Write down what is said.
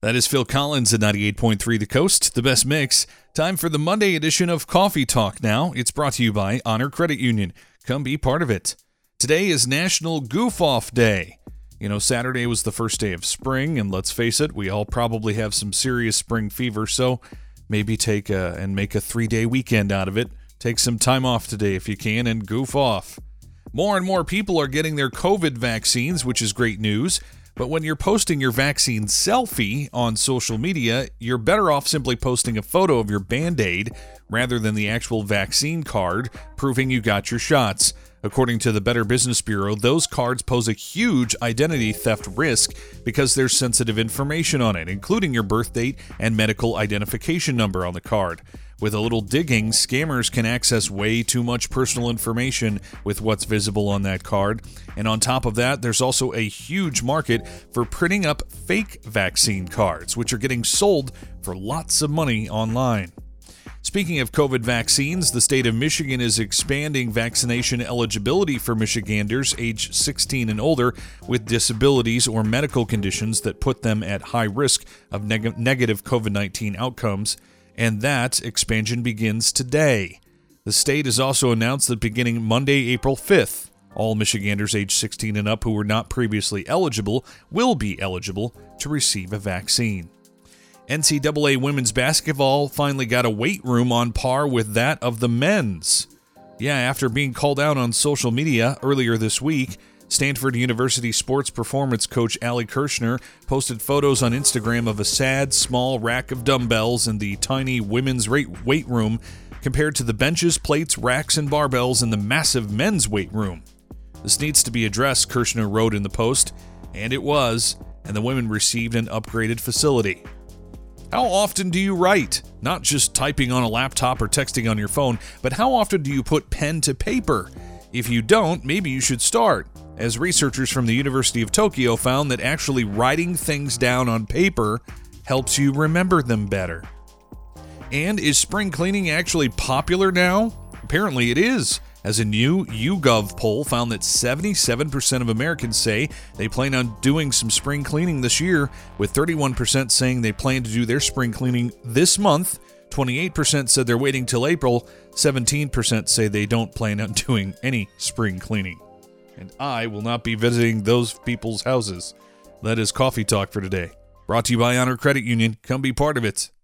That is Phil Collins at 98.3 The Coast, the best mix. Time for the Monday edition of Coffee Talk now. It's brought to you by Honor Credit Union. Come be part of it. Today is National Goof Off Day. You know, Saturday was the first day of spring, and let's face it, we all probably have some serious spring fever, so maybe make a 3-day weekend out of it. Take some time off today if you can and goof off. More and more people are getting their COVID vaccines, which is great news. But when you're posting your vaccine selfie on social media, you're better off simply posting a photo of your Band-Aid rather than the actual vaccine card proving you got your shots. According to the Better Business Bureau, those cards pose a huge identity theft risk because there's sensitive information on it, including your birth date and medical identification number on the card. With a little digging, scammers can access way too much personal information with what's visible on that card. And on top of that, there's also a huge market for printing up fake vaccine cards, which are getting sold for lots of money online. Speaking of COVID vaccines, the state of Michigan is expanding vaccination eligibility for Michiganders age 16 and older with disabilities or medical conditions that put them at high risk of negative COVID-19 outcomes. And that expansion begins today. The state has also announced that beginning Monday, April 5th, all Michiganders age 16 and up who were not previously eligible will be eligible to receive a vaccine. NCAA women's basketball finally got a weight room on par with that of the men's. Yeah, after being called out on social media earlier this week, Stanford University sports performance coach Allie Kirshner posted photos on Instagram of a sad, small rack of dumbbells in the tiny women's weight room compared to the benches, plates, racks, and barbells in the massive men's weight room. This needs to be addressed, Kirshner wrote in the post, and it was, and the women received an upgraded facility. How often do you write? Not just typing on a laptop or texting on your phone, but how often do you put pen to paper? If you don't, maybe you should start, as researchers from the University of Tokyo found that actually writing things down on paper helps you remember them better. And is spring cleaning actually popular now? Apparently it is, as a new YouGov poll found that 77% of Americans say they plan on doing some spring cleaning this year, with 31% saying they plan to do their spring cleaning this month, 28% said they're waiting till April, 17% say they don't plan on doing any spring cleaning. And I will not be visiting those people's houses. That is Coffee Talk for today. Brought to you by Honor Credit Union. Come be part of it.